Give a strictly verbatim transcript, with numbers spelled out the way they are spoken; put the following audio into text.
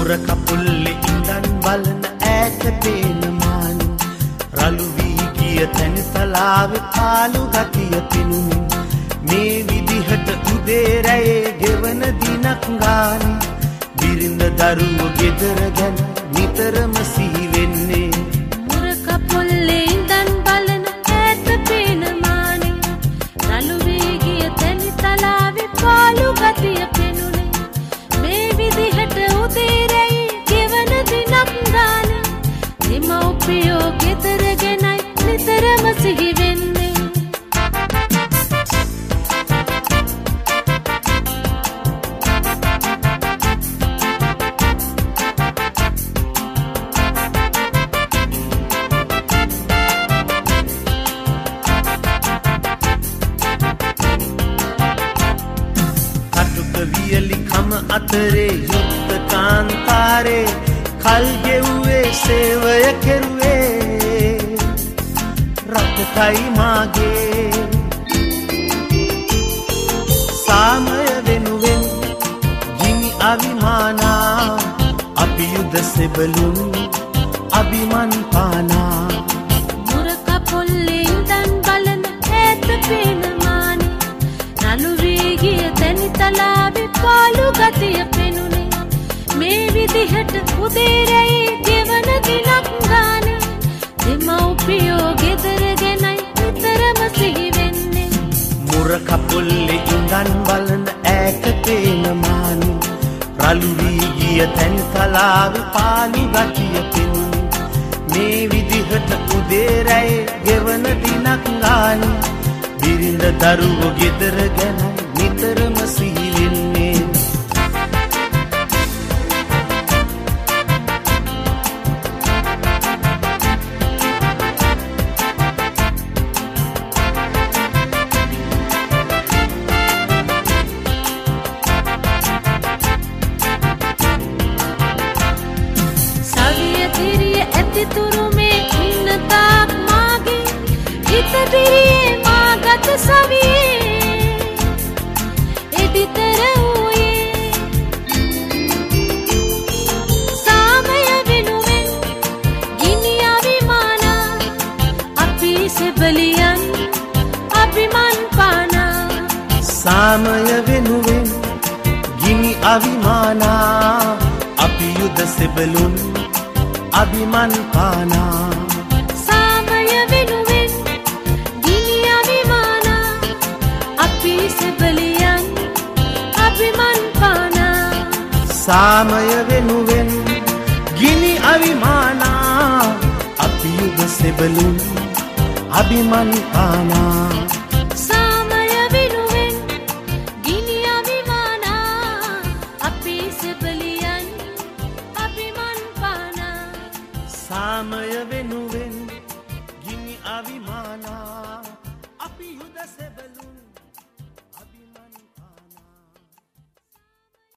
මුර කපුල්ලේ ඉඳන් බලන ඈත පේන මානි රළු වී ගිය තැන තලාවේ පාළු ගතිය පිනුනේ මේ විදිහට උදේ රැයේ ගෙවන දිනක් ගානේ බිරිඳ දරුවෝ ගෙදර ගැන නිතරම සිහි වෙන්නේ මුර කපුල්ලේ ඉඳන් බලන ඈත පේන මානි රළු වී ගිය තැන තලාවේ පාළු ගතිය පිනුනේ මේ විදිහට උදේ රැයේ ගෙවන දිනක් ගානේ දෙමව්පියෝ ගෙදර ගැනයි නිතරම සිහි වෙන්නේ අතරේ යුද්ධ කාන්තාරේ කල් ගෙව්වේ සේවය කෙරුවේ රටකයි මාගේ සාමය වෙනුවෙන් ගිනි අවිමානා අපි යුද සෙබළුන් අභිමන් පානා මුර කපුල්ලේ ඉඳන් බලන ඈත පේන මානි රළු වී ගිය තැනි තලාවේ පාළු ගතිය පෙනුනේ මේ විදිහට උදේ රැයේ ගෙවන දිනක් ගානේ දෙමව්පියෝ ගෙදර ගැනයි නිතරම සිහි වෙන්නේ මුර කපුල්ලේ ඉඳන් බලන ඈත පේන මානි රළු වී ගිය තැන් තලාවේ පාළු ගතිය පෙනුනේ මේ විදිහට උදේ රැයේ ගෙවන දිනක් ගානේ බිරිඳ දරුවෝ ගෙදර ගැන නිතරම සිහි වෙන්නේ සවිය තිරිය ඇති තුරු මේ ඉන්න තාක් මාගේ හිත දිරියේ මා ගත සවියේ එදිතර වූයේ සාමය වෙනුවෙන් ගිනි අවිමානා අපි සෙබලියන් අභිමන් පානා සාමය වෙනුවෙන් ගිනි අවිමානා අපි යුද සෙබළුන් අභිමන් පානා සාමය වෙනුවෙන් ගිනි අවිමානා අපි සෙබලියන් අභිමන් පානා සාමය වෙනුවෙන් ගිනි අවිමානා අපි යුද සෙබළුන් අභිමන් පානා සාමය වෙනුවෙන් ගිනි අවිමානා අපි සෙබලියන් අභිමන් පානා සාමය වෙනුවෙන් ගිනි අවිමානා